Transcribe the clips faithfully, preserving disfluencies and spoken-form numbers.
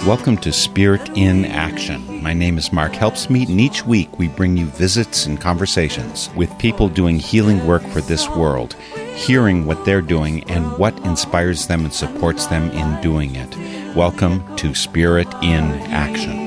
Welcome to Spirit in Action. My name is Mark Helpsmeet, and each week we bring you visits and conversations with people doing healing work for this world, hearing what they're doing and what inspires them and supports them in doing it. Welcome to Spirit in Action.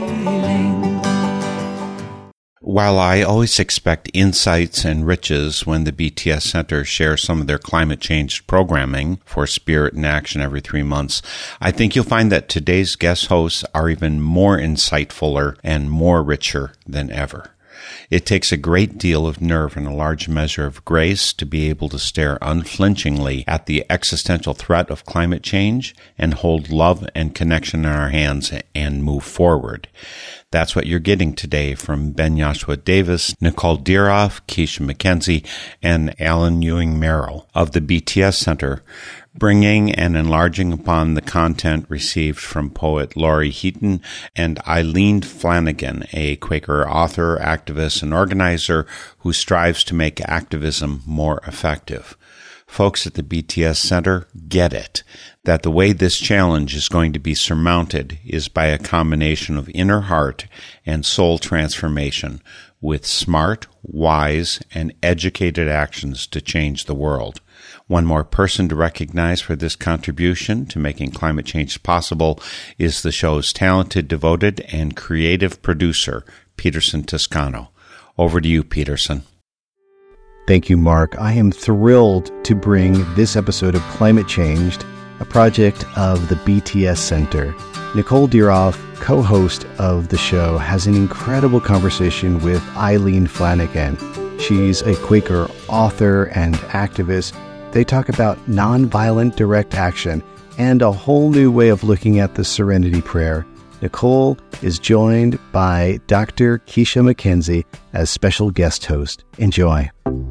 While I always expect insights and riches when the B T S Center shares some of their climate change programming for Spirit in Action every three months, I think you'll find that today's guest hosts are even more insightfuler and more richer than ever. It takes a great deal of nerve and a large measure of grace to be able to stare unflinchingly at the existential threat of climate change and hold love and connection in our hands and move forward. That's what you're getting today from Ben Yashua Davis, Nicole Dieroff, Keisha McKenzie, and Alan Ewing Merrill of the B T S Center, bringing and enlarging upon the content received from poet Laurie Heaton and Eileen Flanagan, a Quaker author, activist, and organizer who strives to make activism more effective. Folks at the B T S Center get it, that the way this challenge is going to be surmounted is by a combination of inner heart and soul transformation with smart, wise, and educated actions to change the world. One more person to recognize for this contribution to making climate change possible is the show's talented, devoted, and creative producer, Peterson Toscano. Over to you, Peterson. Thank you, Mark. I am thrilled to bring this episode of Climate Changed, a project of the B T S Center. Nicole Dieroff, co-host of the show, has an incredible conversation with Eileen Flanagan. She's a Quaker author and activist. They talk about nonviolent direct action and a whole new way of looking at the Serenity Prayer. Nicole is joined by Doctor Keisha McKenzie as special guest host. Enjoy.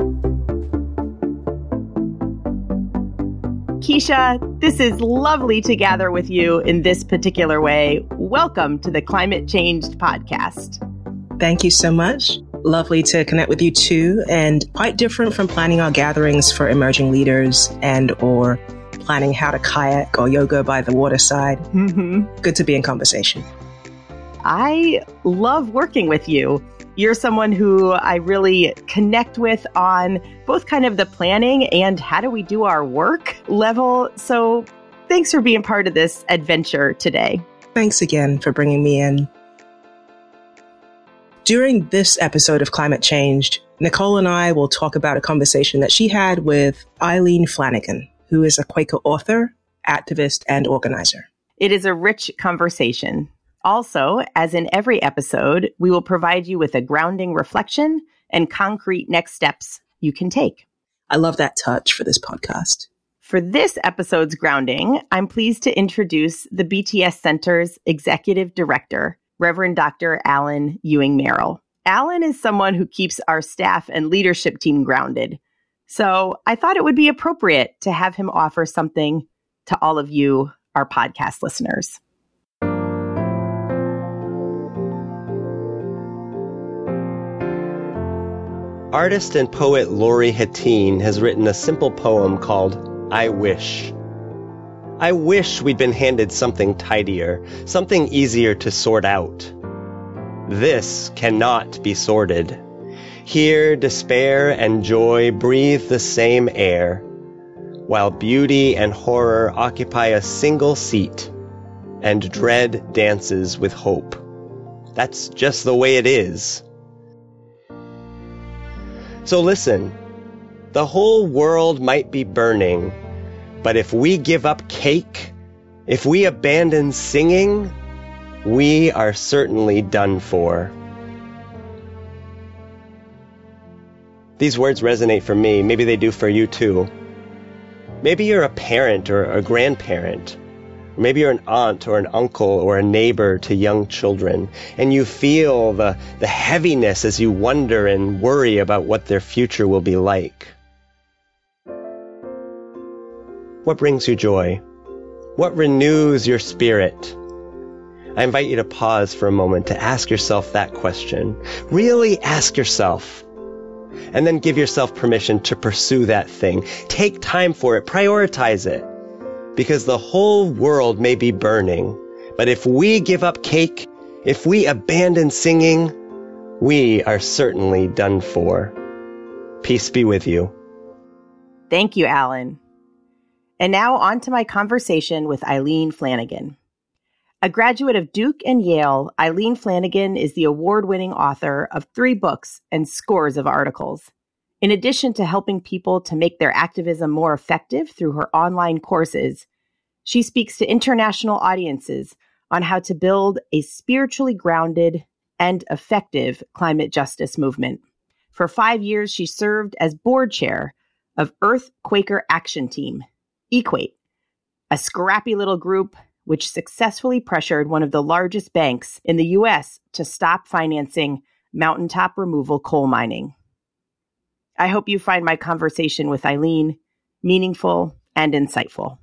Keisha, this is lovely to gather with you in this particular way. Welcome to the Climate Changed podcast. Thank you so much. Lovely to connect with you too, and quite different from planning our gatherings for emerging leaders and or planning how to kayak or yoga by the waterside. Mm-hmm. Good to be in conversation. I love working with you. You're someone who I really connect with on both kind of the planning and how do we do our work level. So thanks for being part of this adventure today. Thanks again for bringing me in. During this episode of Climate Changed, Nicole and I will talk about a conversation that she had with Eileen Flanagan, who is a Quaker author, activist, and organizer. It is a rich conversation. Also, as in every episode, we will provide you with a grounding reflection and concrete next steps you can take. I love that touch for this podcast. For this episode's grounding, I'm pleased to introduce the B T S Center's Executive Director, Reverend Doctor Alan Ewing Merrill. Alan is someone who keeps our staff and leadership team grounded. So I thought it would be appropriate to have him offer something to all of you, our podcast listeners. Artist and poet Laurie Heaton has written a simple poem called I Wish. I wish we'd been handed something tidier, something easier to sort out. This cannot be sorted. Here, despair and joy breathe the same air, while beauty and horror occupy a single seat, and dread dances with hope. That's just the way it is. So listen, the whole world might be burning, but if we give up cake, if we abandon singing, we are certainly done for. These words resonate for me. Maybe they do for you too. Maybe you're a parent or a grandparent. Maybe you're an aunt or an uncle or a neighbor to young children, and you feel the, the heaviness as you wonder and worry about what their future will be like. What brings you joy? What renews your spirit? I invite you to pause for a moment to ask yourself that question. Really ask yourself. And then give yourself permission to pursue that thing. Take time for it. Prioritize it. Because the whole world may be burning, But if we give up cake, if we abandon singing, we are certainly done for. Peace be with you. Thank you, Alan. And now on to my conversation with Eileen Flanagan. A graduate of Duke and Yale, Eileen Flanagan is the award-winning author of three books and scores of articles. In addition to helping people to make their activism more effective through her online courses, she speaks to international audiences on how to build a spiritually grounded and effective climate justice movement. For five years, she served as board chair of Earth Quaker Action Team, Equate, a scrappy little group which successfully pressured one of the largest banks in the U S to stop financing mountaintop removal coal mining. I hope you find my conversation with Eileen meaningful and insightful.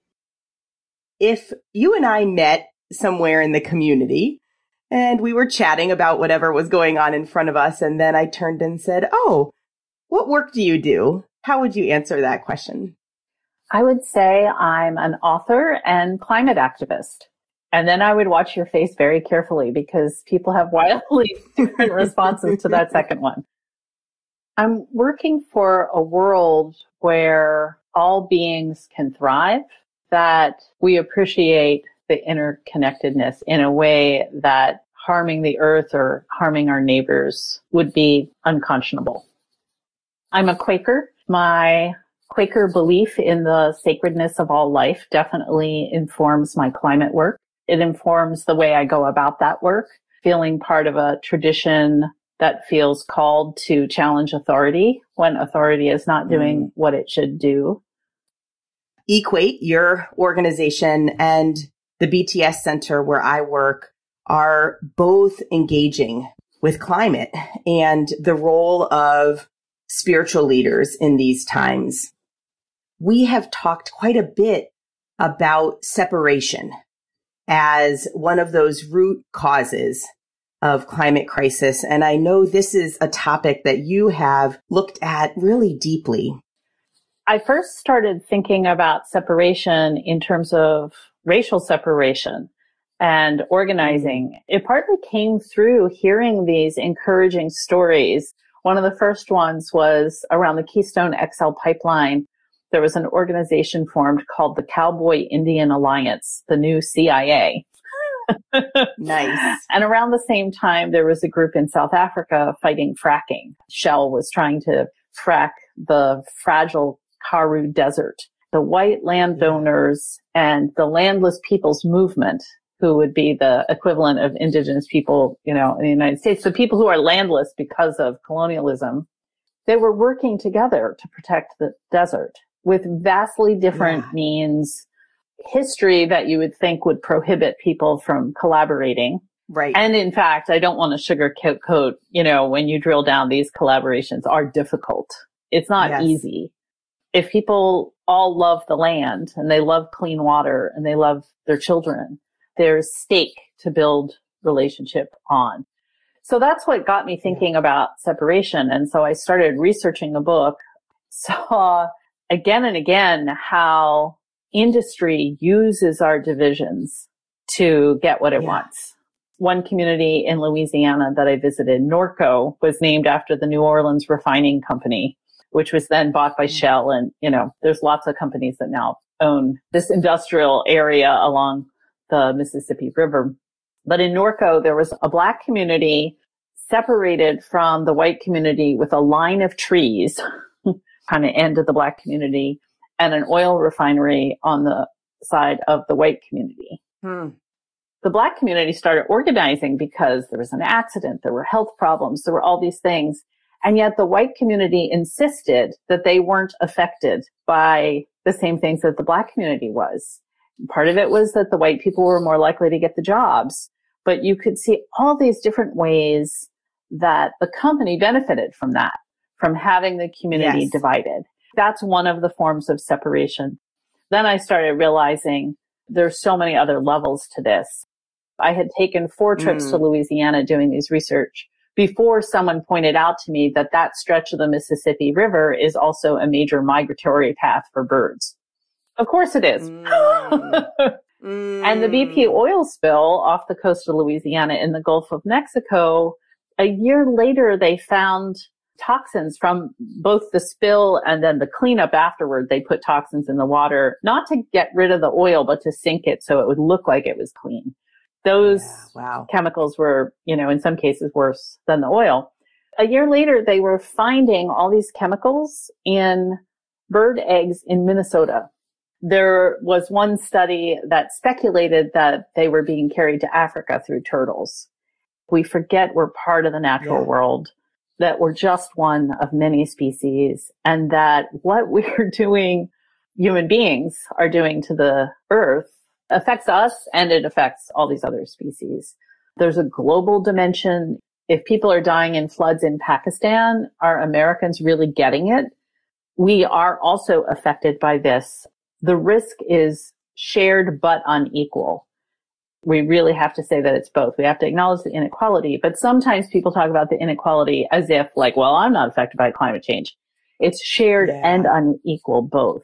If you and I met somewhere in the community and we were chatting about whatever was going on in front of us, and then I turned and said, "Oh, what work do you do?" How would you answer that question? I would say I'm an author and climate activist. And then I would watch your face very carefully because people have wildly different responses to that second one. I'm working for a world where all beings can thrive, that we appreciate the interconnectedness in a way that harming the earth or harming our neighbors would be unconscionable. I'm a Quaker. My Quaker belief in the sacredness of all life definitely informs my climate work. It informs the way I go about that work, feeling part of a tradition that feels called to challenge authority when authority is not doing mm. what it should do. Equate, your organization, and the B T S Center where I work are both engaging with climate and the role of spiritual leaders in these times. We have talked quite a bit about separation as one of those root causes of climate crisis. And I know this is a topic that you have looked at really deeply. I first started thinking about separation in terms of racial separation and organizing. It partly came through hearing these encouraging stories. One of the first ones was around the Keystone X L pipeline. There was an organization formed called the Cowboy Indian Alliance, the new C I A. Nice. And around the same time, there was a group in South Africa fighting fracking. Shell was trying to frack the fragile Karoo Desert. The white landowners and the landless people's movement, who would be the equivalent of indigenous people, you know, in the United States, the people who are landless because of colonialism, they were working together to protect the desert with vastly different yeah. means, history that you would think would prohibit people from collaborating. Right. And in fact, I don't want to sugarcoat, you know, when you drill down, these collaborations are difficult. It's not yes. easy. If people all love the land and they love clean water and they love their children, there's stake to build relationship on. So that's what got me thinking about separation. And so I started researching a book, saw again and again how industry uses our divisions to get what it yeah. wants. One community in Louisiana that I visited, Norco, was named after the New Orleans Refining Company, which was then bought by Shell. And, you know, there's lots of companies that now own this industrial area along the Mississippi River. But in Norco, there was a black community separated from the white community with a line of trees, kind of end of the black community, and an oil refinery on the side of the white community. Hmm. The black community started organizing because there was an accident, there were health problems, there were all these things. And yet the white community insisted that they weren't affected by the same things that the black community was. Part of it was that the white people were more likely to get the jobs, but you could see all these different ways that the company benefited from that, from having the community yes. divided. That's one of the forms of separation. Then I started realizing there's so many other levels to this. I had taken four trips mm. to Louisiana doing these research before someone pointed out to me that that stretch of the Mississippi River is also a major migratory path for birds. Of course it is. Mm. mm. And the B P oil spill off the coast of Louisiana in the Gulf of Mexico, a year later, they found toxins from both the spill and then the cleanup afterward. They put toxins in the water, not to get rid of the oil, but to sink it so it would look like it was clean. Those yeah, wow. chemicals were, you know, in some cases worse than the oil. A year later, they were finding all these chemicals in bird eggs in Minnesota. There was one study that speculated that they were being carried to Africa through turtles. We forget we're part of the natural yeah. world, that we're just one of many species, and that what we're doing, human beings are doing to the earth, affects us and it affects all these other species. There's a global dimension. If people are dying in floods in Pakistan, are Americans really getting it? We are also affected by this. The risk is shared but unequal. We really have to say that it's both. We have to acknowledge the inequality, but sometimes people talk about the inequality as if like, well, I'm not affected by climate change. It's shared yeah. and unequal both.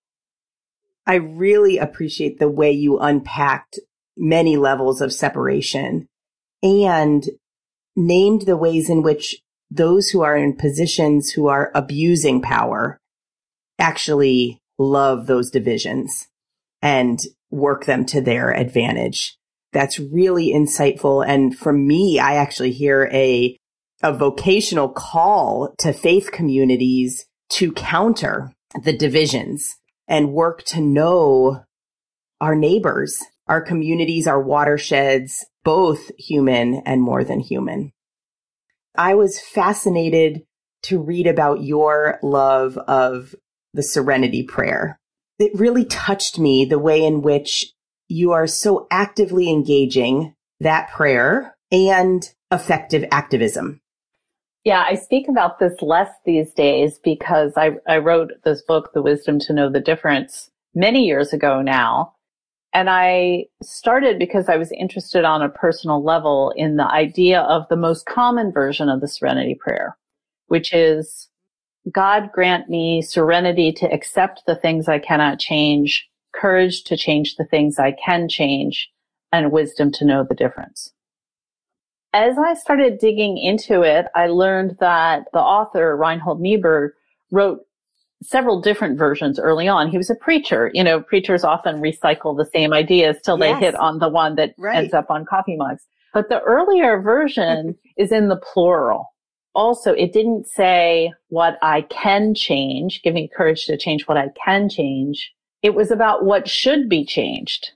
I really appreciate the way you unpacked many levels of separation and named the ways in which those who are in positions who are abusing power actually love those divisions and work them to their advantage. That's really insightful. And for me, I actually hear a, a vocational call to faith communities to counter the divisions and work to know our neighbors, our communities, our watersheds, both human and more than human. I was fascinated to read about your love of the Serenity Prayer. It really touched me the way in which you are so actively engaging that prayer and effective activism. Yeah, I speak about this less these days because I, I wrote this book, The Wisdom to Know the Difference, many years ago now. And I started because I was interested on a personal level in the idea of the most common version of the Serenity Prayer, which is, God grant me serenity to accept the things I cannot change, courage to change the things I can change, and wisdom to know the difference. As I started digging into it, I learned that the author, Reinhold Niebuhr, wrote several different versions early on. He was a preacher. You know, preachers often recycle the same ideas till yes. they hit on the one that right. ends up on coffee mugs. But the earlier version is in the plural. Also, it didn't say what I can change, give me courage to change what I can change. It was about what should be changed.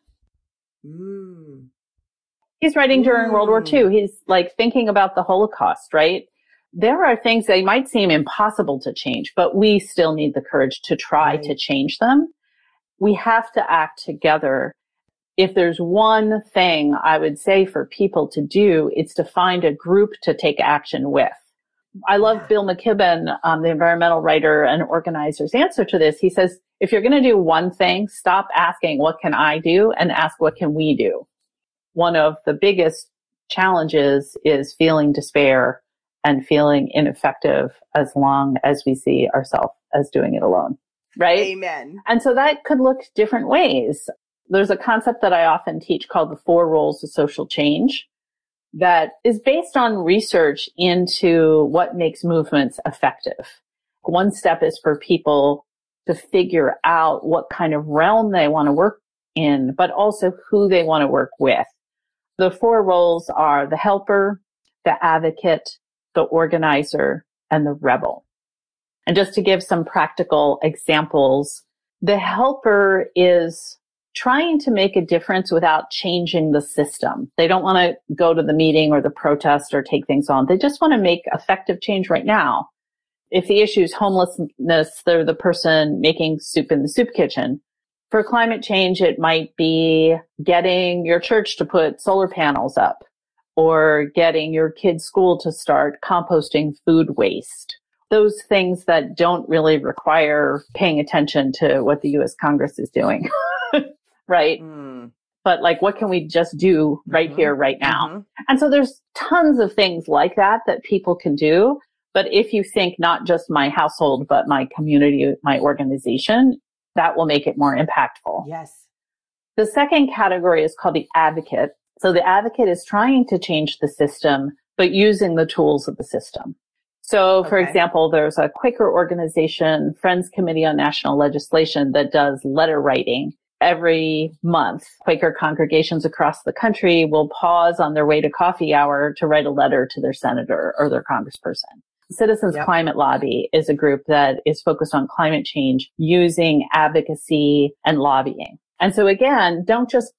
Mm. He's writing during mm. World War Two. He's like thinking about the Holocaust, right? There are things that might seem impossible to change, but we still need the courage to try right. to change them. We have to act together. If there's one thing I would say for people to do, it's to find a group to take action with. I love yeah. Bill McKibben, um, the environmental writer and organizer's answer to this. He says, if you're going to do one thing, stop asking, what can I do? And ask, what can we do? One of the biggest challenges is feeling despair and feeling ineffective as long as we see ourselves as doing it alone, right? Amen. And so that could look different ways. There's a concept that I often teach called the four roles of social change that is based on research into what makes movements effective. One step is for people to figure out what kind of realm they want to work in, but also who they want to work with. The four roles are the helper, the advocate, the organizer, and the rebel. And just to give some practical examples, the helper is trying to make a difference without changing the system. They don't want to go to the meeting or the protest or take things on. They just want to make effective change right now. If the issue is homelessness, they're the person making soup in the soup kitchen. For climate change, it might be getting your church to put solar panels up or getting your kid's school to start composting food waste. Those things that don't really require paying attention to what the U S Congress is doing. Right? Mm. But like, what can we just do right mm-hmm. here, right now? Mm-hmm. And so there's tons of things like that that people can do. But if you think not just my household, but my community, my organization, that will make it more impactful. Yes. The second category is called the advocate. So the advocate is trying to change the system, but using the tools of the system. So, for okay. example, there's a Quaker organization, Friends Committee on National Legislation, that does letter writing. Every month, Quaker congregations across the country will pause on their way to coffee hour to write a letter to their senator or their congressperson. Citizens yep. Climate Lobby is a group that is focused on climate change using advocacy and lobbying. And so again, don't just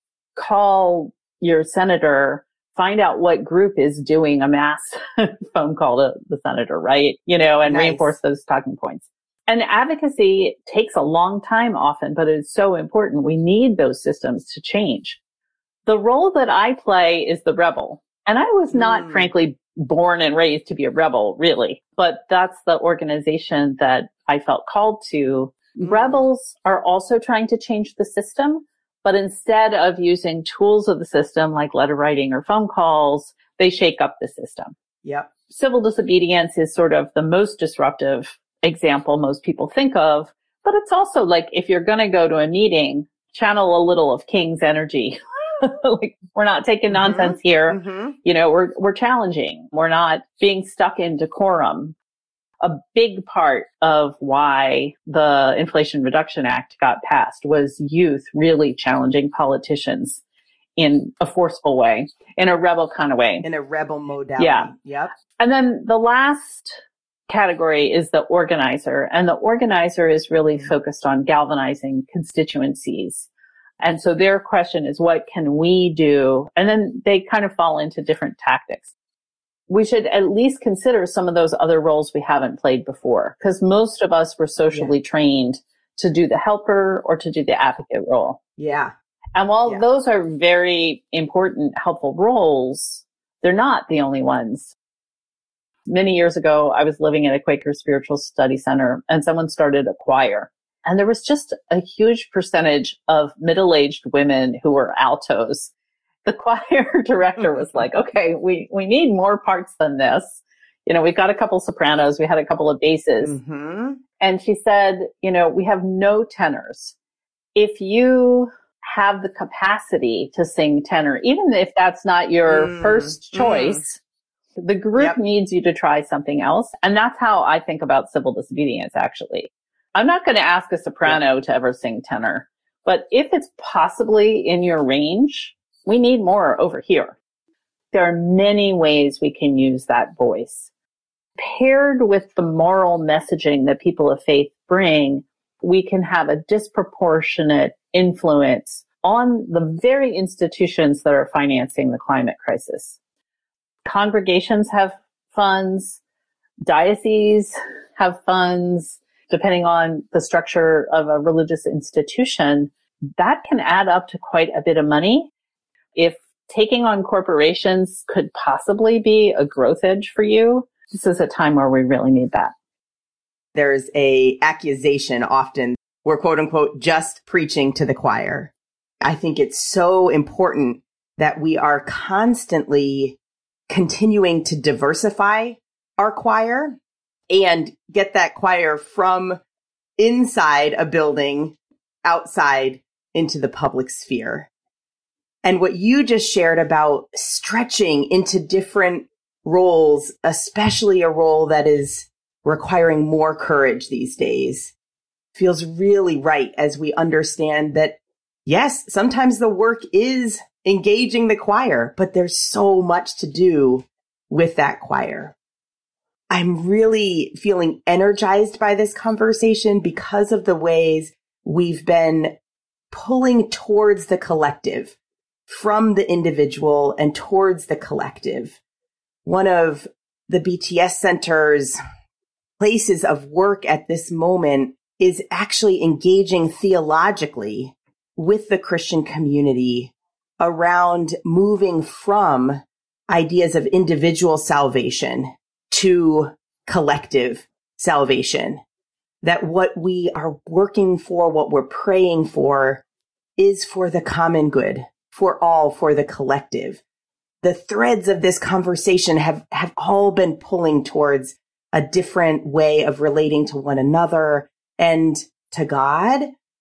call your senator, find out what group is doing a mass phone call to the senator, right? You know, and nice. Reinforce those talking points. And advocacy takes a long time often, but it's so important. We need those systems to change. The role that I play is the rebel. And I was not, mm. frankly, born and raised to be a rebel, really. But that's the organization that I felt called to. Mm. Rebels are also trying to change the system, but instead of using tools of the system like letter writing or phone calls, they shake up the system. Yep. Civil disobedience is sort of the most disruptive example most people think of, but it's also like if you're going to go to a meeting, channel a little of King's energy. Like we're not taking nonsense mm-hmm. here. Mm-hmm. You know, we're we're challenging. We're not being stuck in decorum. A big part of why the Inflation Reduction Act got passed was youth really challenging politicians in a forceful way, in a rebel kind of way. In a rebel modality. Yeah. Yep. And then the last category is the organizer. And the organizer is really focused on galvanizing constituencies. And so their question is, what can we do? And then they kind of fall into different tactics. We should at least consider some of those other roles we haven't played before, because most of us were socially yeah. trained to do the helper or to do the advocate role. Yeah. And while yeah. those are very important, helpful roles, they're not the only ones. Many years ago, I was living at a Quaker Spiritual Study Center, and someone started a choir. And there was just a huge percentage of middle-aged women who were altos. The choir director was like, okay, we, we need more parts than this. You know, we've got a couple sopranos. We had a couple of basses. Mm-hmm. And she said, you know, we have no tenors. If you have the capacity to sing tenor, even if that's not your mm, first choice, mm. the group yep. needs you to try something else. And that's how I think about civil disobedience, actually. I'm not going to ask a soprano yep. to ever sing tenor, but if it's possibly in your range, we need more over here. There are many ways we can use that voice. Paired with the moral messaging that people of faith bring, we can have a disproportionate influence on the very institutions that are financing the climate crisis. Congregations have funds, dioceses have funds, depending on the structure of a religious institution. That can add up to quite a bit of money. If taking on corporations could possibly be a growth edge for you, this is a time where we really need that. There's a accusation often, we're quote unquote just preaching to the choir. I think it's so important that we are constantly continuing to diversify our choir and get that choir from inside a building outside into the public sphere. And what you just shared about stretching into different roles, especially a role that is requiring more courage these days, feels really right as we understand that, yes, sometimes the work is engaging the choir, but there's so much to do with that choir. I'm really feeling energized by this conversation because of the ways we've been pulling towards the collective, from the individual and towards the collective. One of the B T S Center's places of work at this moment is actually engaging theologically with the Christian community around moving from ideas of individual salvation to collective salvation. That what we are working for, what we're praying for, is for the common good, for all, for the collective. The threads of this conversation have, have all been pulling towards a different way of relating to one another and to God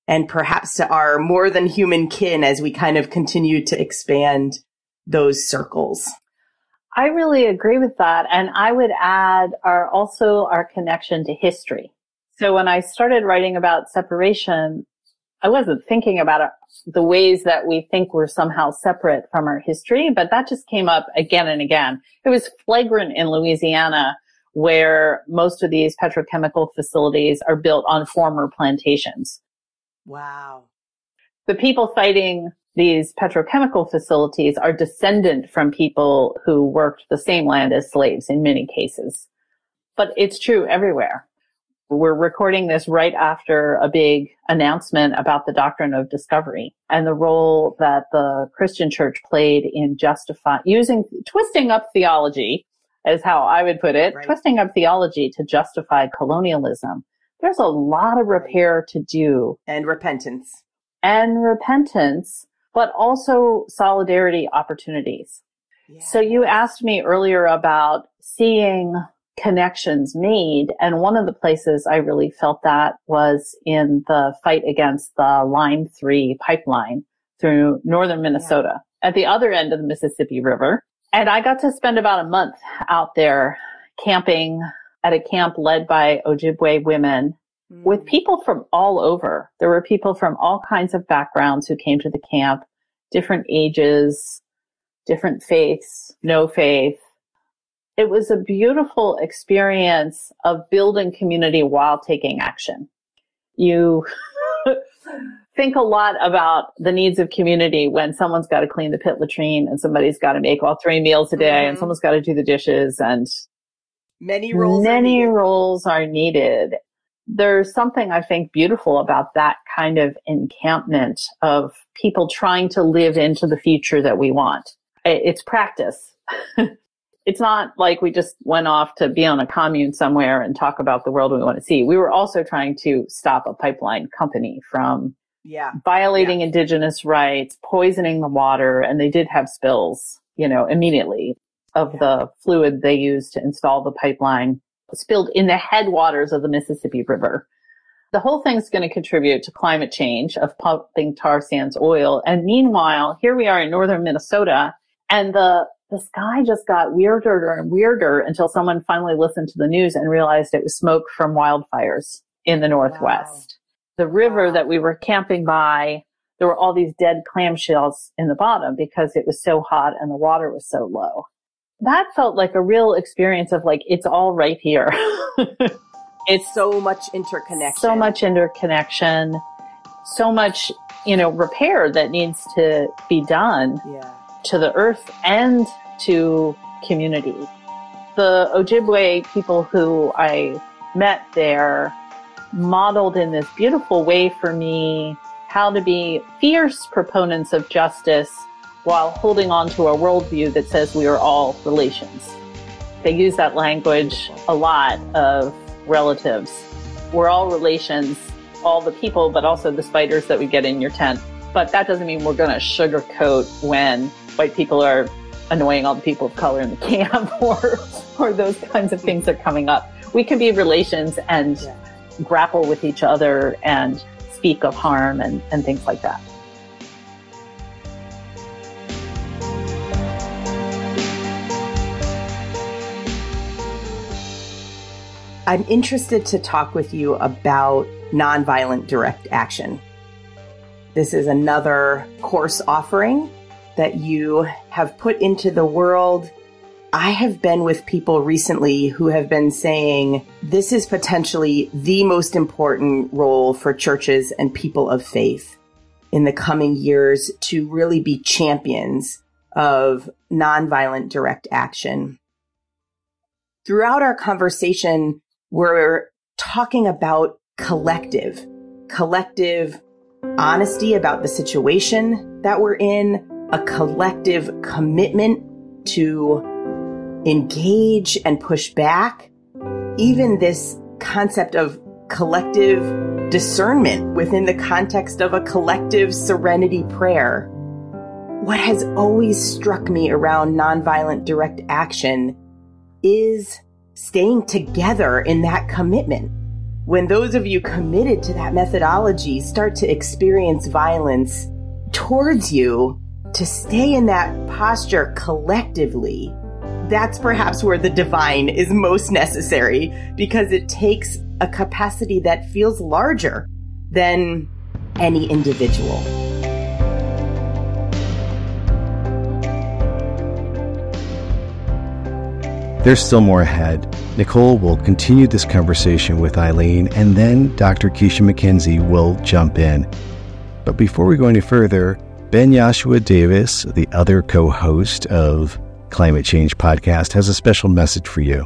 and perhaps to our more than human kin as we kind of continue to expand those circles. I really agree with that. And I would add our also our connection to history. So when I started writing about separation, I wasn't thinking about it, the ways that we think we're somehow separate from our history, but that just came up again and again. It was flagrant in Louisiana, where most of these petrochemical facilities are built on former plantations. Wow. The people citing these petrochemical facilities are descendant from people who worked the same land as slaves in many cases. But it's true everywhere. We're recording this right after a big announcement about the doctrine of discovery and the role that the Christian church played in justify using, twisting up theology, is how I would put it, right. Twisting up theology to justify colonialism. There's a lot of repair to do. And repentance. And repentance, but also solidarity opportunities. Yeah. So you asked me earlier about seeing connections made. And one of the places I really felt that was in the fight against the Line three pipeline through northern Minnesota yeah. at the other end of the Mississippi River. And I got to spend about a month out there camping at a camp led by Ojibwe women mm. with people from all over. There were people from all kinds of backgrounds who came to the camp, different ages, different faiths, no faith. It was a beautiful experience of building community while taking action. You think a lot about the needs of community when someone's got to clean the pit latrine and somebody's got to make all three meals a day mm-hmm. and someone's got to do the dishes and many roles many are roles are needed. There's something I think beautiful about that kind of encampment of people trying to live into the future that we want. It's practice. It's not like we just went off to be on a commune somewhere and talk about the world we want to see. We were also trying to stop a pipeline company from yeah. violating yeah. indigenous rights, poisoning the water, and they did have spills, you know, immediately of yeah. the fluid they used to install the pipeline spilled in the headwaters of the Mississippi River. The whole thing's going to contribute to climate change of pumping tar sands oil. And meanwhile, here we are in northern Minnesota, and the The sky just got weirder and weirder until someone finally listened to the news and realized it was smoke from wildfires in the Northwest. Wow. The river wow. that we were camping by, there were all these dead clamshells in the bottom because it was so hot and the water was so low. That felt like a real experience of like, it's all right here. It's so much interconnection. So much interconnection. So much, you know, repair that needs to be done. Yeah. To the earth and to community. The Ojibwe people who I met there modeled in this beautiful way for me how to be fierce proponents of justice while holding on to a worldview that says we are all relations. They use that language a lot of relatives. We're all relations, all the people, but also the spiders that we get in your tent. But that doesn't mean we're going to sugarcoat when white people are annoying all the people of color in the camp or or those kinds of things are coming up. We can be relations and yeah. grapple with each other and speak of harm and, and things like that. I'm interested to talk with you about nonviolent direct action. This is another course offering that you have put into the world. I have been with people recently who have been saying this is potentially the most important role for churches and people of faith in the coming years to really be champions of nonviolent direct action. Throughout our conversation, we're talking about collective, collective honesty about the situation that we're in, a collective commitment to engage and push back, even this concept of collective discernment within the context of a collective serenity prayer. What has always struck me around nonviolent direct action is staying together in that commitment. when those of you committed to that methodology start to experience violence towards you, to stay in that posture collectively, that's perhaps where the divine is most necessary, because it takes a capacity that feels larger than any individual. There's still more ahead. Nicole will continue this conversation with Eileen, and then Doctor Keisha McKenzie will jump in. But before we go any further, Ben Joshua Davis, the other co-host of Climate Change Podcast, has a special message for you.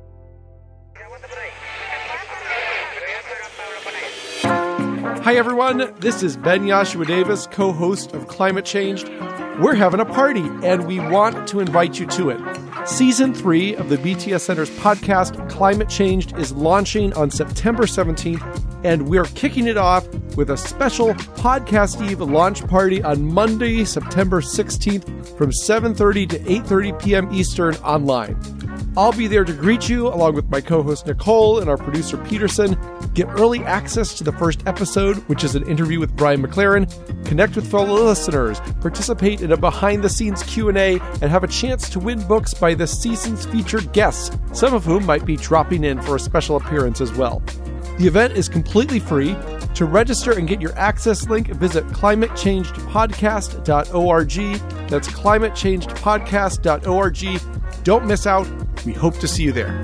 Hi everyone, this is Ben Joshua Davis, co-host of Climate Changed. We're having a party, and we want to invite you to it. Season three of the B T S Center's podcast, Climate Changed, is launching on September seventeenth, and we're kicking it off with a special Podcast Eve launch party on Monday, September sixteenth from seven thirty to eight thirty p.m. Eastern online. I'll be there to greet you, along with my co-host Nicole and our producer Peterson. Get early access to the first episode, which is an interview with Brian McLaren, connect with fellow listeners, participate in a behind-the-scenes Q and A, and have a chance to win books by the season's featured guests, some of whom might be dropping in for a special appearance as well. The event is completely free. To register and get your access link, visit climate changed podcast dot org. That's climate changed podcast dot org. Don't miss out. We hope to see you there.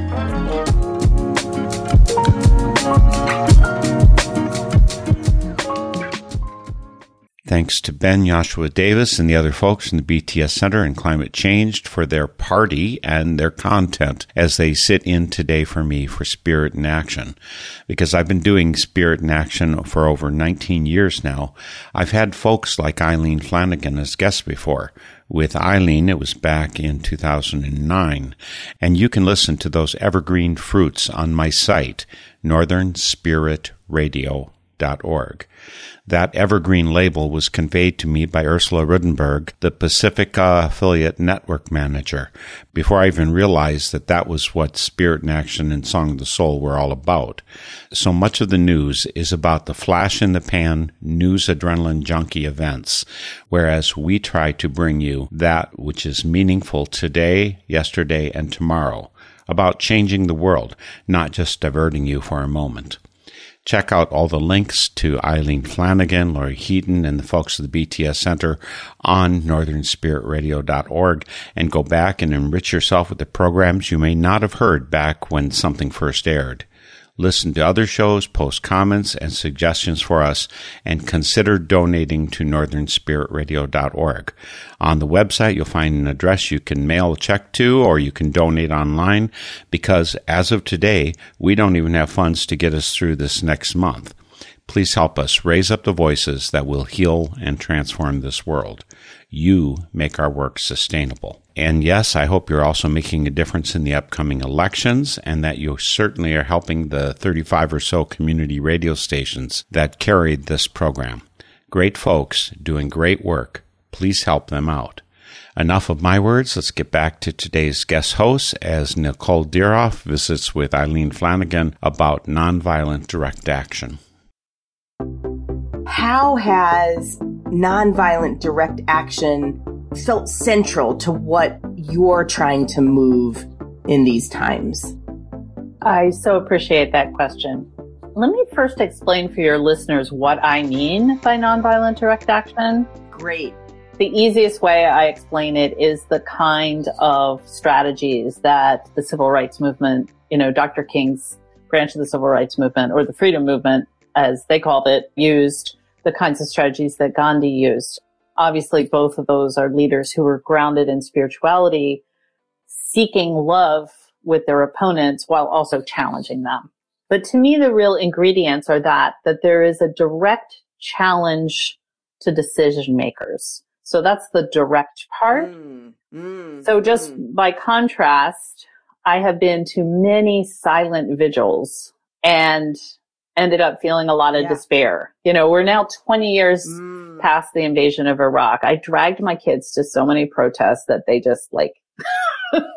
Thanks to Ben Joshua Davis and the other folks in the B T S Center and Climate Changed for their party and their content as they sit in today for me for Spirit in Action. Because I've been doing Spirit in Action for over nineteen years now, I've had folks like Eileen Flanagan as guests before. With Eileen, it was back in two thousand nine, and you can listen to those evergreen fruits on my site, northern spirit radio dot org. That evergreen label was conveyed to me by Ursula Rudenberg, the Pacifica Affiliate Network Manager, before I even realized that that was what Spirit in Action and Song of the Soul were all about. So much of the news is about the flash-in-the-pan, news adrenaline junkie events, whereas we try to bring you that which is meaningful today, yesterday, and tomorrow, about changing the world, not just diverting you for a moment. Check out all the links to Eileen Flanagan, Laurie Heaton, and the folks of the B T S Center on northern spirit radio dot org, and go back and enrich yourself with the programs you may not have heard back when something first aired. Listen to other shows, post comments and suggestions for us, and consider donating to northern spirit radio dot org. On the website, you'll find an address you can mail a check to, or you can donate online, because as of today, we don't even have funds to get us through this next month. Please help us raise up the voices that will heal and transform this world. You make our work sustainable. And yes, I hope you're also making a difference in the upcoming elections, and that you certainly are helping the thirty-five or so community radio stations that carried this program. Great folks doing great work. Please help them out. Enough of my words. Let's get back to today's guest host as Nicole Diroff visits with Eileen Flanagan about nonviolent direct action. How has nonviolent direct action felt central to what you're trying to move in these times? I so appreciate that question. Let me first explain for your listeners what I mean by nonviolent direct action. Great. The easiest way I explain it is the kind of strategies that the civil rights movement, you know, Doctor King's branch of the civil rights movement, or the freedom movement, as they called it, used, the kinds of strategies that Gandhi used. Obviously, both of those are leaders who were grounded in spirituality, seeking love with their opponents while also challenging them. But to me, the real ingredients are that, that there is a direct challenge to decision makers. So that's the direct part. Mm, mm, so just mm. by contrast, I have been to many silent vigils and ended up feeling a lot of yeah. despair. You know, we're now twenty years mm. past the invasion of Iraq. I dragged my kids to so many protests that they just like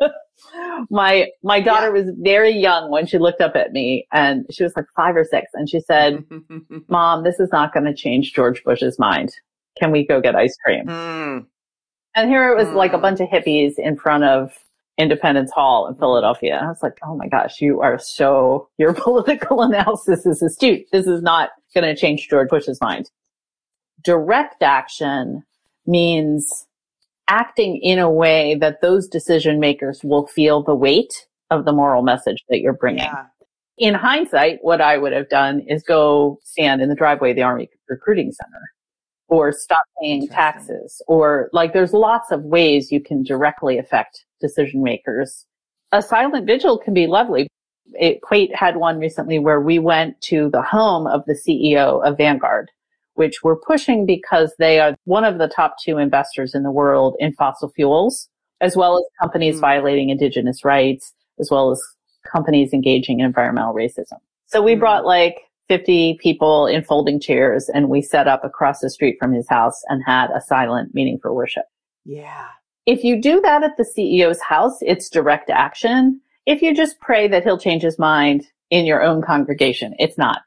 my my daughter yeah. was very young when she looked up at me, and she was like five or six, and she said, Mom, this is not going to change George Bush's mind. Can we go get ice cream? Mm. And here it was mm. like a bunch of hippies in front of Independence Hall in Philadelphia. And I was like, oh my gosh, you are so, your political analysis is astute. This is not going to change George Bush's mind. Direct action means acting in a way that those decision makers will feel the weight of the moral message that you're bringing. Yeah. In hindsight, what I would have done is go stand in the driveway of the Army Recruiting Center, or stop paying taxes, or like there's lots of ways you can directly affect decision makers. A silent vigil can be lovely. Equate had one recently where we went to the home of the C E O of Vanguard, which we're pushing because they are one of the top two investors in the world in fossil fuels, as well as companies mm. violating indigenous rights, as well as companies engaging in environmental racism. So we mm. brought like fifty people in folding chairs, and we set up across the street from his house and had a silent meeting for worship. Yeah. If you do that at the C E O's house, it's direct action. If you just pray that he'll change his mind in your own congregation, it's not.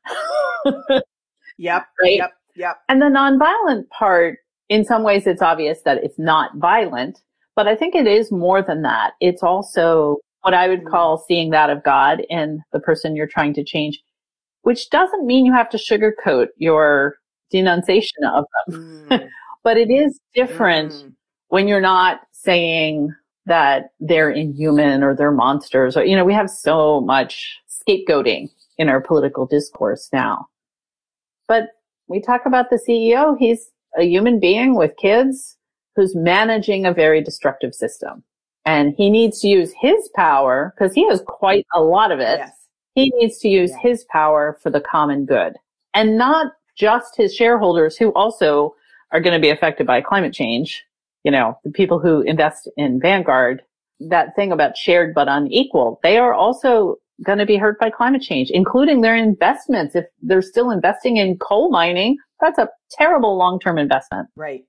Yep. Right? Yep. Yep. And the nonviolent part, in some ways, it's obvious that it's not violent, but I think it is more than that. It's also what I would call seeing that of God in the person you're trying to change, which doesn't mean you have to sugarcoat your denunciation of them. Mm. But it is different mm. when you're not saying that they're inhuman or they're monsters, or, you know, we have so much scapegoating in our political discourse now. But we talk about the C E O. He's a human being with kids who's managing a very destructive system. And he needs to use his power, because he has quite a lot of it. Yes. He needs to use yeah. his power for the common good, and not just his shareholders, who also are going to be affected by climate change. You know, the people who invest in Vanguard, that thing about shared but unequal, they are also going to be hurt by climate change, including their investments. If they're still investing in coal mining, that's a terrible long-term investment. Right.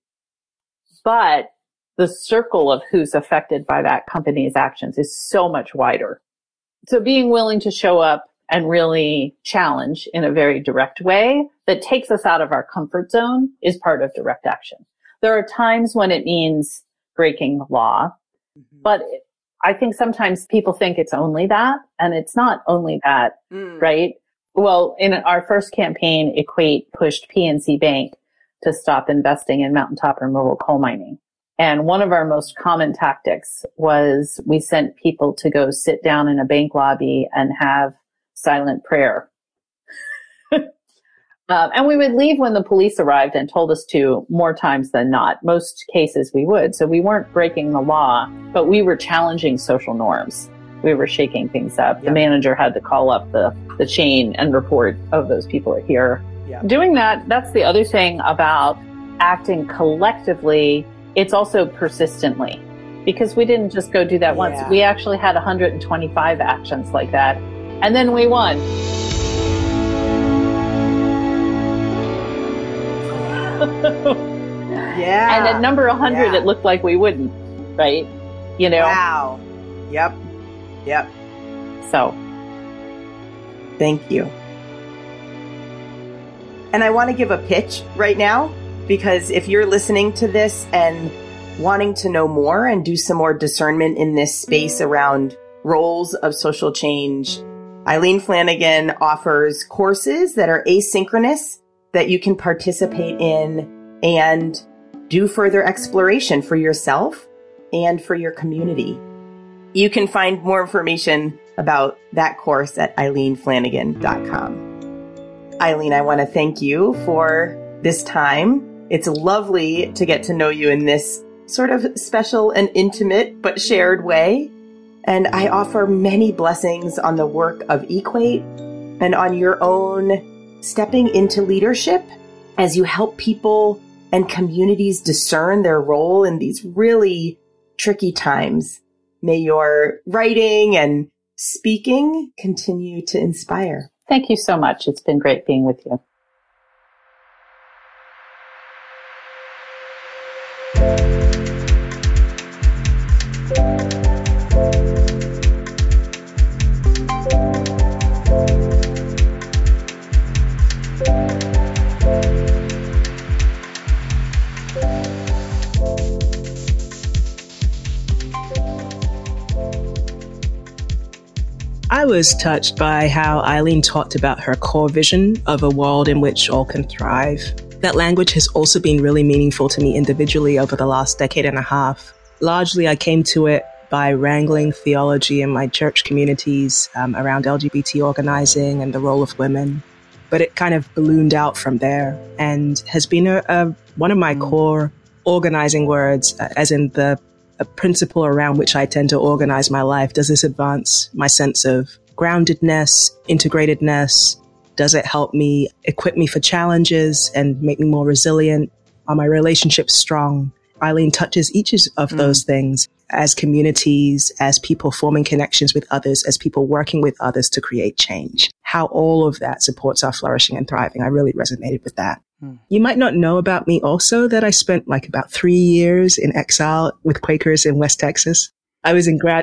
But the circle of who's affected by that company's actions is so much wider. So being willing to show up and really challenge in a very direct way that takes us out of our comfort zone is part of direct action. There are times when it means breaking the law, mm-hmm. but I think sometimes people think it's only that, and it's not only that, mm. right? Well, in our first campaign, Equate pushed P N C Bank to stop investing in mountaintop removal coal mining. And one of our most common tactics was we sent people to go sit down in a bank lobby and have silent prayer. um, and we would leave when the police arrived and told us to, more times than not. Most cases we would. So we weren't breaking the law, but we were challenging social norms. We were shaking things up. Yep. The manager had to call up the, the chain and report, oh, those people are here. Yep. Doing that, that's the other thing about acting collectively. It's also persistently, because we didn't just go do that once. Yeah. We actually had one hundred twenty-five actions like that, and then we won. Yeah. And at number one hundred, yeah. it looked like we wouldn't, right? You know? Wow. Yep. Yep. So. Thank you. And I want to give a pitch right now, because if you're listening to this and wanting to know more and do some more discernment in this space around roles of social change, Eileen Flanagan offers courses that are asynchronous that you can participate in and do further exploration for yourself and for your community. You can find more information about that course at eileen flanagan dot com. Eileen, I want to thank you for this time. It's lovely to get to know you in this sort of special and intimate but shared way. And I offer many blessings on the work of Equate and on your own stepping into leadership as you help people and communities discern their role in these really tricky times. May your writing and speaking continue to inspire. Thank you so much. It's been great being with you. was touched by how Eileen talked about her core vision of a world in which all can thrive. That language has also been really meaningful to me individually over the last decade and a half. Largely, I came to it by wrangling theology in my church communities um, around L G B T organizing and the role of women. But it kind of ballooned out from there and has been a, a, one of my mm. core organizing words, uh, as in the a principle around which I tend to organize my life. Does this advance my sense of groundedness, integratedness? Does it help me equip me for challenges and make me more resilient? Are my relationships strong? Eileen touches each of those mm. things as communities, as people forming connections with others, as people working with others to create change. How all of that supports our flourishing and thriving. I really resonated with that. Mm. You might not know about me also that I spent like about three years in exile with Quakers in West Texas. I was in grad,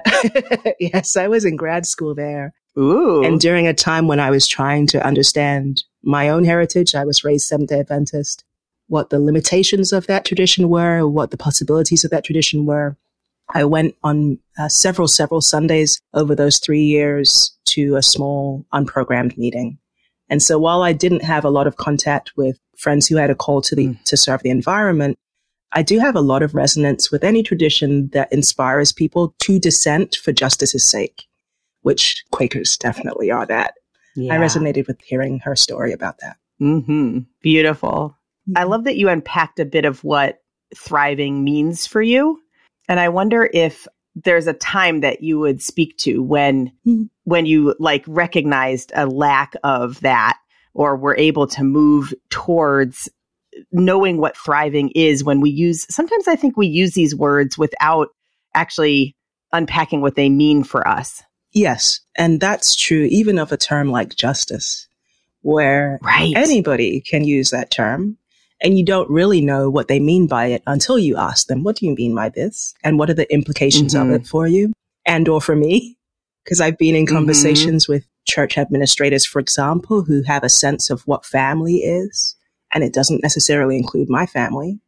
yes, I was in grad school there. Ooh. And during a time when I was trying to understand my own heritage, I was raised Seventh-day Adventist, what the limitations of that tradition were, what the possibilities of that tradition were. I went on uh, several, several Sundays over those three years to a small unprogrammed meeting. And so while I didn't have a lot of contact with friends who had a call to the mm. to serve the environment, I do have a lot of resonance with any tradition that inspires people to dissent for justice's sake, which Quakers definitely are that. Yeah. I resonated with hearing her story about that. Mm-hmm. Beautiful. Mm-hmm. I love that you unpacked a bit of what thriving means for you. And I wonder if there's a time that you would speak to when mm-hmm. when you like recognized a lack of that, or were able to move towards knowing what thriving is when we use, sometimes I think we use these words without actually unpacking what they mean for us. Yes. And that's true even of a term like justice, where right. anybody can use that term. And you don't really know what they mean by it until you ask them, what do you mean by this? And what are the implications mm-hmm. of it for you and or for me? Because I've been in conversations mm-hmm. with church administrators, for example, who have a sense of what family is. And it doesn't necessarily include my family.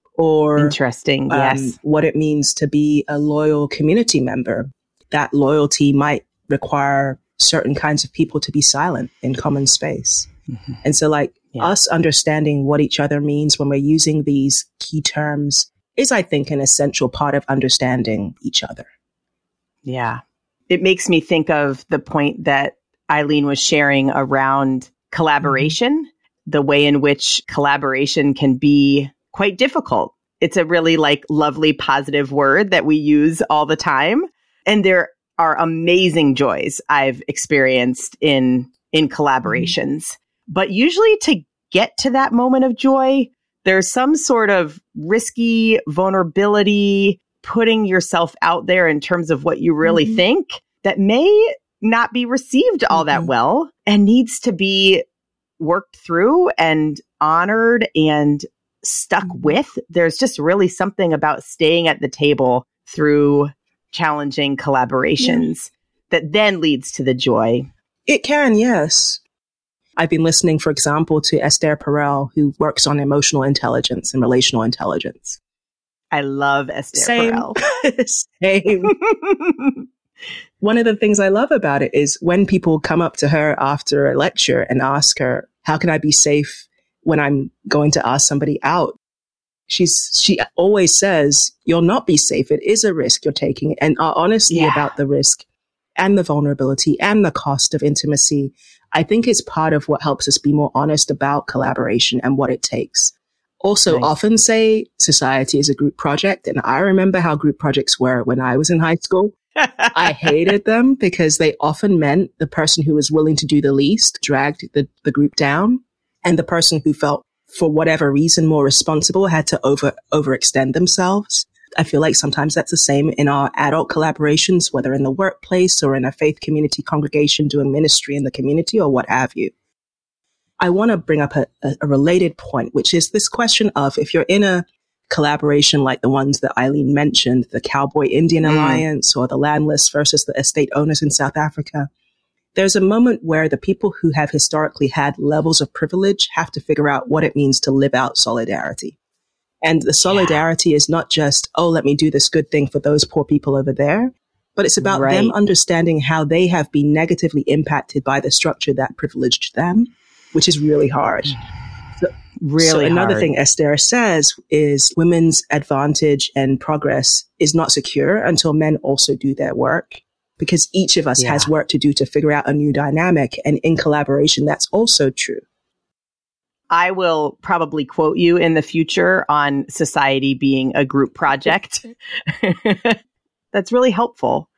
Or interesting, um, yes. what it means to be a loyal community member. That loyalty might require certain kinds of people to be silent in common space. Mm-hmm. And so like, Yeah. us understanding what each other means when we're using these key terms is, I think, an essential part of understanding each other. Yeah. It makes me think of the point that Eileen was sharing around collaboration, mm-hmm. the way in which collaboration can be quite difficult. It's a really like lovely, positive word that we use all the time. And there are amazing joys I've experienced in, in collaborations. Mm-hmm. But usually to get to that moment of joy, there's some sort of risky vulnerability, putting yourself out there in terms of what you really mm-hmm. think that may not be received all mm-hmm. that well and needs to be worked through and honored and stuck mm-hmm. with. There's just really something about staying at the table through challenging collaborations yeah. that then leads to the joy. It can, yes. I've been listening, for example, to Esther Perel, who works on emotional intelligence and relational intelligence. I love Esther Same. Perel. Same. One of the things I love about it is when people come up to her after a lecture and ask her, how can I be safe when I'm going to ask somebody out? She's, she always says, you'll not be safe. It is a risk you're taking. And our honesty yeah. about the risk and the vulnerability and the cost of intimacy, I think it's part of what helps us be more honest about collaboration and what it takes. Also, nice. Often say society is a group project. And I remember how group projects were when I was in high school. I hated them because they often meant the person who was willing to do the least dragged the, the group down. And the person who felt, for whatever reason, more responsible had to over overextend themselves. I feel like sometimes that's the same in our adult collaborations, whether in the workplace or in a faith community congregation doing ministry in the community or what have you. I want to bring up a, a related point, which is this question of if you're in a collaboration like the ones that Eileen mentioned, the Cowboy Indian mm. Alliance or the landless versus the estate owners in South Africa, there's a moment where the people who have historically had levels of privilege have to figure out what it means to live out solidarity. And the solidarity yeah. is not just, oh, let me do this good thing for those poor people over there, but it's about right. them understanding how they have been negatively impacted by the structure that privileged them, which is really hard. So, really so another hard. thing Esther says is women's advantage and progress is not secure until men also do their work, because each of us yeah. has work to do to figure out a new dynamic. And in collaboration, that's also true. I will probably quote you in the future on society being a group project. That's really helpful.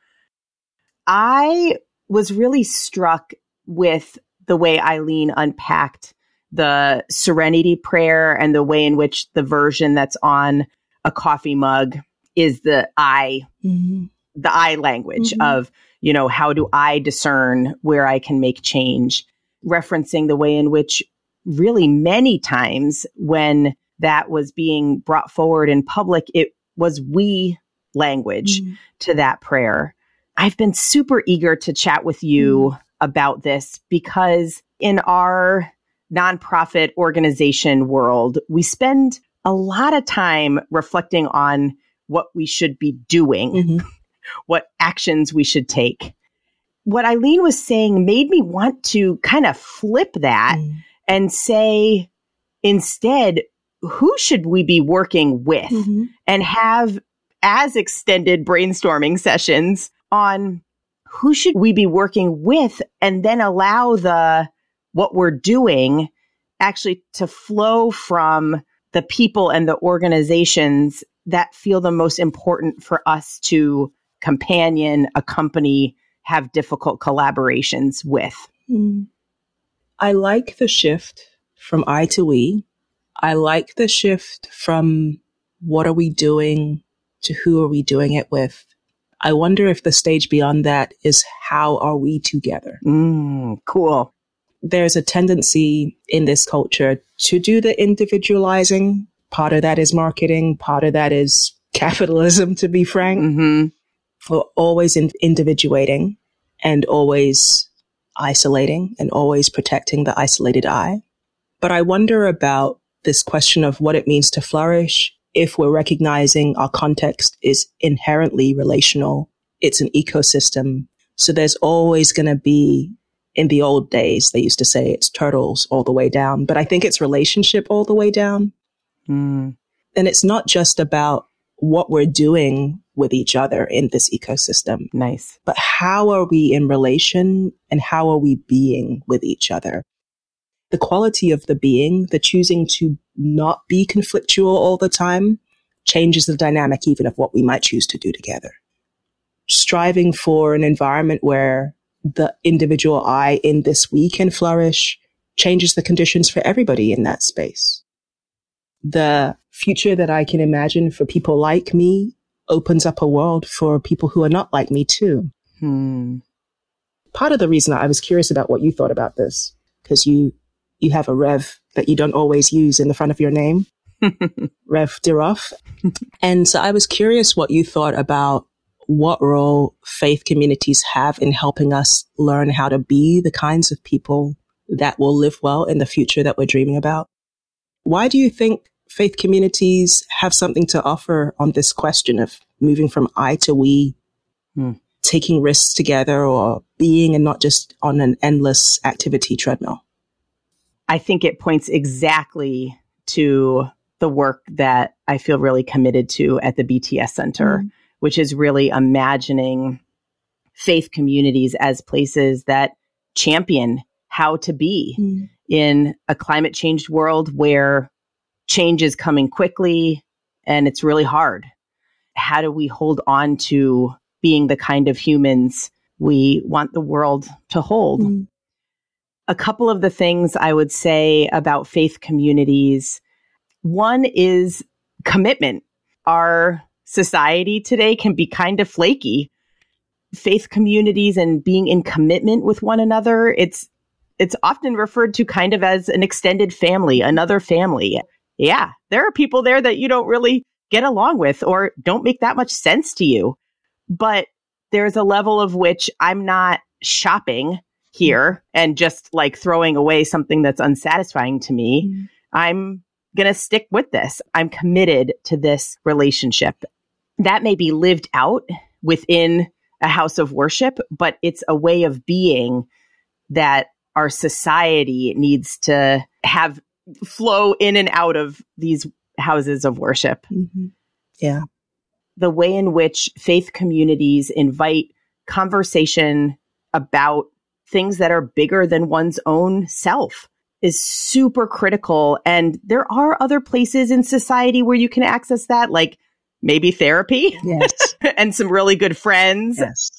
I was really struck with the way Eileen unpacked the serenity prayer and the way in which the version that's on a coffee mug is the I, mm-hmm. the I language mm-hmm. of, you know, how do I discern where I can make change? Referencing the way in which really many times when that was being brought forward in public, it was we language mm. to that prayer. I've been super eager to chat with you mm. about this because in our nonprofit organization world, we spend a lot of time reflecting on what we should be doing, mm-hmm. what actions we should take. What Eileen was saying made me want to kind of flip that mm. and say, instead, who should we be working with mm-hmm. and have as extended brainstorming sessions on who should we be working with, and then allow the what we're doing actually to flow from the people and the organizations that feel the most important for us to companion, accompany, have difficult collaborations with. Mm. I like the shift from I to we. I like the shift from what are we doing to who are we doing it with. I wonder if the stage beyond that is how are we together? Mm, cool. There's a tendency in this culture to do the individualizing. Part of that is marketing. Part of that is capitalism, to be frank. Mm-hmm. We're always in- individuating and always isolating and always protecting the isolated I. But I wonder about this question of what it means to flourish if we're recognizing our context is inherently relational. It's an ecosystem. So there's always going to be, in the old days, they used to say it's turtles all the way down, but I think it's relationship all the way down. Mm. And it's not just about what we're doing with each other in this ecosystem. Nice. But how are we in relation and how are we being with each other? The quality of the being, the choosing to not be conflictual all the time, changes the dynamic even of what we might choose to do together. Striving for an environment where the individual I in this we can flourish changes the conditions for everybody in that space. The future that I can imagine for people like me opens up a world for people who are not like me too. Hmm. Part of the reason I was curious about what you thought about this, because you you have a Rev that you don't always use in the front of your name, Rev Diroff. And so I was curious what you thought about what role faith communities have in helping us learn how to be the kinds of people that will live well in the future that we're dreaming about. Why do you think faith communities have something to offer on this question of moving from I to we, hmm. taking risks together, or being and not just on an endless activity treadmill? I think it points exactly to the work that I feel really committed to at the B T S Center, mm. which is really imagining faith communities as places that champion how to be mm. in a climate changed world where change is coming quickly and it's really hard. How do we hold on to being the kind of humans we want the world to hold? Mm. A couple of the things I would say about faith communities. One is commitment. Our society today can be kind of flaky. Faith communities and being in commitment with one another, it's it's often referred to kind of as an extended family, another family. Yeah, there are people there that you don't really get along with or don't make that much sense to you. But there's a level of which I'm not shopping here and just like throwing away something that's unsatisfying to me. Mm. I'm going to stick with this. I'm committed to this relationship. That may be lived out within a house of worship, but it's a way of being that our society needs to have flow in and out of these houses of worship. Mm-hmm. Yeah. The way in which faith communities invite conversation about things that are bigger than one's own self is super critical. And there are other places in society where you can access that, like maybe therapy, yes, and some really good friends. Yes.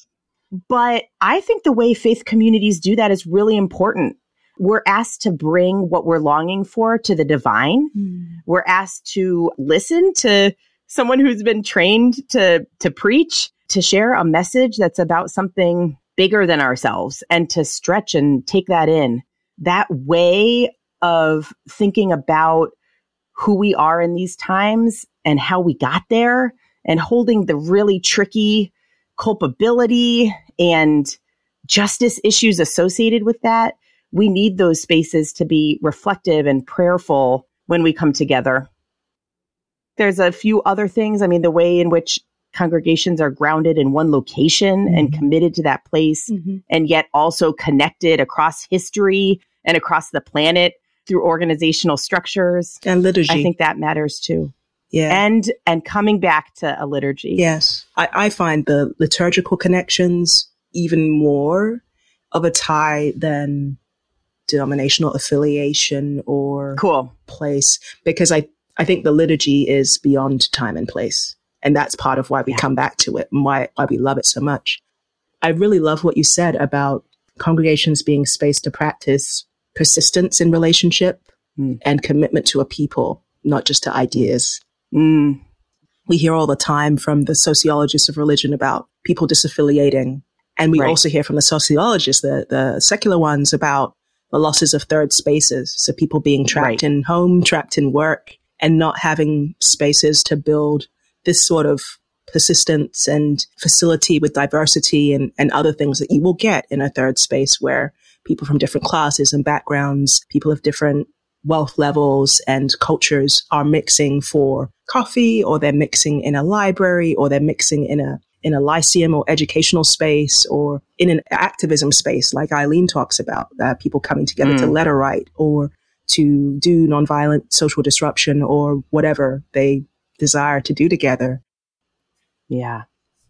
But I think the way faith communities do that is really important. We're asked to bring what we're longing for to the divine. Mm. We're asked to listen to someone who's been trained to, to preach, to share a message that's about something bigger than ourselves, and to stretch and take that in. That way of thinking about who we are in these times and how we got there, and holding the really tricky culpability and justice issues associated with that. We need those spaces to be reflective and prayerful when we come together. There's a few other things. I mean, the way in which congregations are grounded in one location mm-hmm. and committed to that place, mm-hmm. and yet also connected across history and across the planet through organizational structures. And liturgy. I think that matters too. Yeah. And and coming back to a liturgy. Yes. I, I find the liturgical connections even more of a tie than denominational affiliation or cool. place, because I, I think the liturgy is beyond time and place. And that's part of why we yeah. come back to it and why, why we love it so much. I really love what you said about congregations being space to practice persistence in relationship mm. and commitment to a people, not just to ideas. Mm. We hear all the time from the sociologists of religion about people disaffiliating. And we right. also hear from the sociologists, the, the secular ones, about the losses of third spaces. So people being trapped right. in home, trapped in work, and not having spaces to build this sort of persistence and facility with diversity and, and other things that you will get in a third space, where people from different classes and backgrounds, people of different wealth levels and cultures are mixing for coffee, or they're mixing in a library, or they're mixing in a in a lyceum or educational space, or in an activism space like Eileen talks about, uh, people coming together mm. to letter write or to do nonviolent social disruption or whatever they desire to do together. Yeah.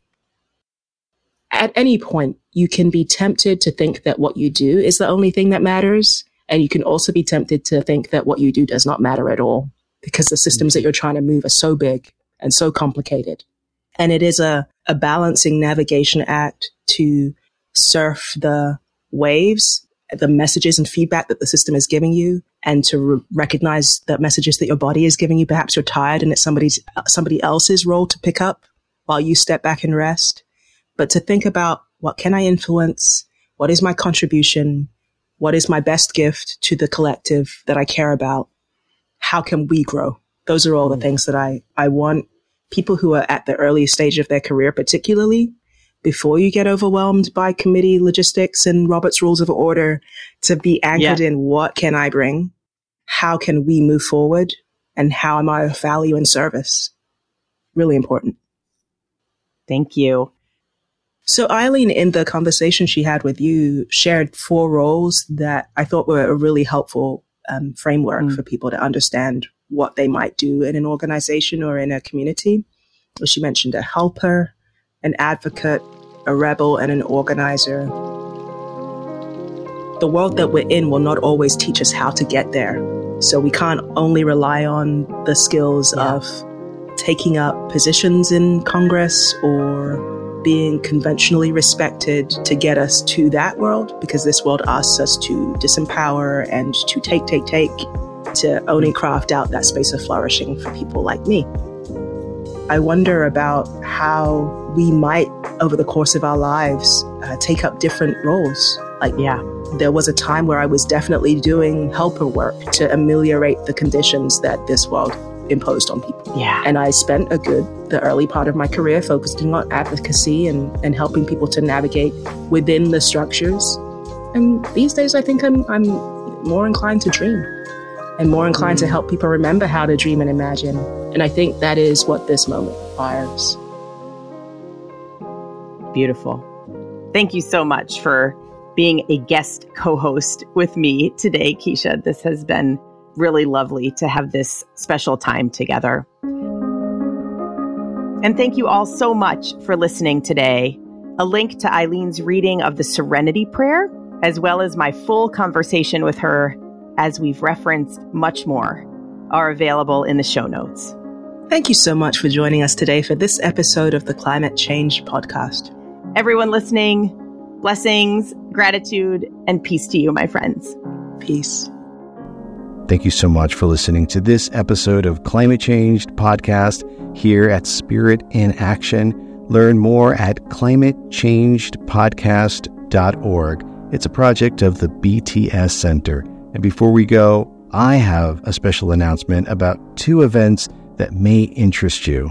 At any point, you can be tempted to think that what you do is the only thing that matters. And you can also be tempted to think that what you do does not matter at all, because the systems that you're trying to move are so big and so complicated. And it is a, a balancing navigation act to surf the waves, the messages and feedback that the system is giving you, and to re- recognize the messages that your body is giving you. Perhaps you're tired and it's somebody's somebody else's role to pick up while you step back and rest. But to think about, what can I influence? What is my contribution? What is my best gift to the collective that I care about? How can we grow? Those are all the things that I, I want people who are at the early stage of their career, particularly before you get overwhelmed by committee logistics and Robert's Rules of Order, to be anchored yeah. in, what can I bring? How can we move forward? And how am I of value and service? Really important. Thank you. So Eileen, in the conversation she had with you, shared four roles that I thought were a really helpful um, framework mm. for people to understand what they might do in an organization or in a community. She mentioned a helper, an advocate, a rebel, and an organizer. The world that we're in will not always teach us how to get there. So we can't only rely on the skills yeah. of taking up positions in Congress or being conventionally respected to get us to that world, because this world asks us to disempower and to take, take, take, to only craft out that space of flourishing for people like me. I wonder about how we might, over the course of our lives, uh, take up different roles. Like, yeah, there was a time where I was definitely doing helper work to ameliorate the conditions that this world imposed on people. Yeah. And I spent a good, the early part of my career focusing on advocacy and, and helping people to navigate within the structures. And these days, I think I'm, I'm more inclined to dream and more inclined mm. to help people remember how to dream and imagine. And I think that is what this moment requires. Beautiful. Thank you so much for being a guest co-host with me today, Keisha. This has been really lovely to have this special time together. And thank you all so much for listening today. A link to Eileen's reading of the Serenity Prayer, as well as my full conversation with her, as we've referenced much more, are available in the show notes. Thank you so much for joining us today for this episode of the Climate Change Podcast. Everyone listening, blessings, gratitude, and peace to you, my friends. Peace. Thank you so much for listening to this episode of Climate Changed Podcast here at Spirit in Action. Learn more at climate changed podcast dot org. It's a project of the B T S Center. And before we go, I have a special announcement about two events that may interest you.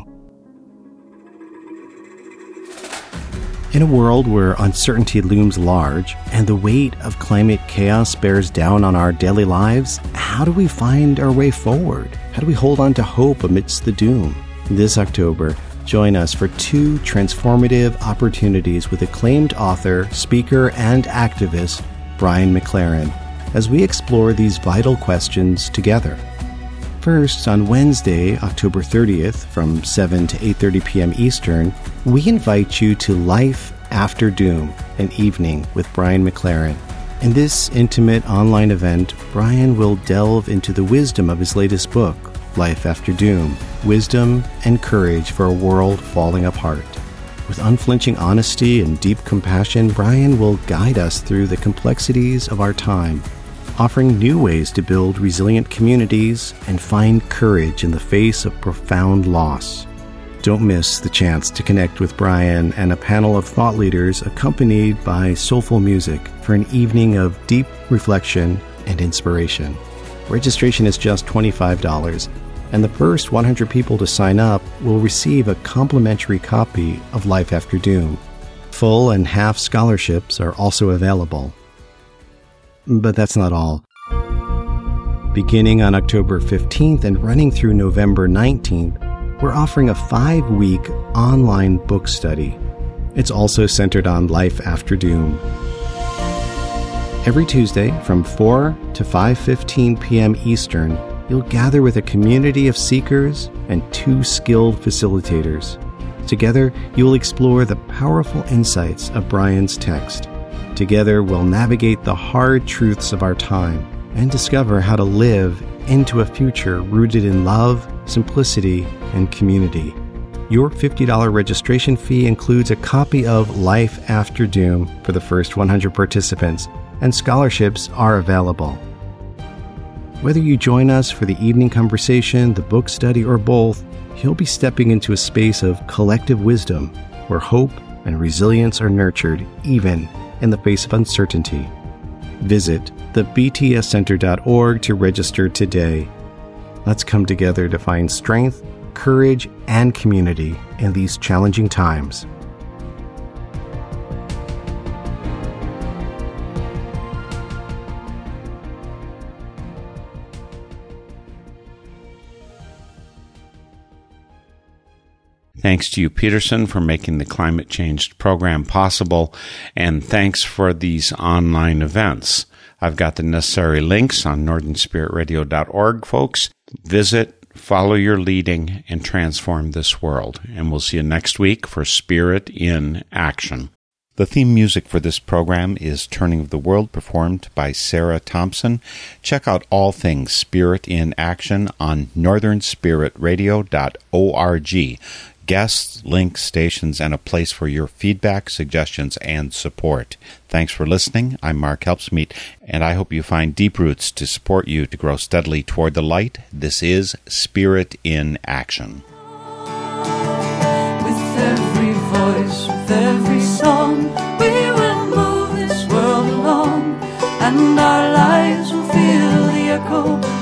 In a world where uncertainty looms large and the weight of climate chaos bears down on our daily lives, how do we find our way forward? How do we hold on to hope amidst the doom? This October, join us for two transformative opportunities with acclaimed author, speaker, and activist Brian McLaren as we explore these vital questions together. First, on Wednesday, October thirtieth, from seven to eight thirty p.m. Eastern, we invite you to Life After Doom, an evening with Brian McLaren. In this intimate online event, Brian will delve into the wisdom of his latest book, Life After Doom, Wisdom and Courage for a World Falling Apart. With unflinching honesty and deep compassion, Brian will guide us through the complexities of our time, offering new ways to build resilient communities and find courage in the face of profound loss. Don't miss the chance to connect with Brian and a panel of thought leaders accompanied by soulful music for an evening of deep reflection and inspiration. Registration is just twenty-five dollars, and the first one hundred people to sign up will receive a complimentary copy of Life After Doom. Full and half scholarships are also available. But that's not all. Beginning on October fifteenth and running through November nineteenth, we're offering a five-week online book study. It's also centered on Life After Doom. Every Tuesday from four to five fifteen p.m. Eastern, you'll gather with a community of seekers and two skilled facilitators. Together, you'll explore the powerful insights of Brian's text. Together, we'll navigate the hard truths of our time and discover how to live into a future rooted in love, simplicity, and community. Your fifty dollars registration fee includes a copy of Life After Doom for the first one hundred participants, and scholarships are available. Whether you join us for the evening conversation, the book study, or both, you'll be stepping into a space of collective wisdom where hope and resilience are nurtured even in the face of uncertainty. Visit the b t s center dot org to register today. Let's come together to find strength, courage, and community in these challenging times. Thanks to you, Peterson, for making the Climate Changed program possible, and thanks for these online events. I've got the necessary links on northern spirit radio dot org, folks. Visit, follow your leading, and transform this world. And we'll see you next week for Spirit in Action. The theme music for this program is Turning of the World, performed by Sarah Thompson. Check out all things Spirit in Action on northern spirit radio dot org. Guests, links, stations, and a place for your feedback, suggestions, and support. Thanks for listening. I'm Mark Helpsmeet, and I hope you find deep roots to support you to grow steadily toward the light. This is Spirit in Action. With every voice, with every song, we will move this world along, and our lives will feel the echo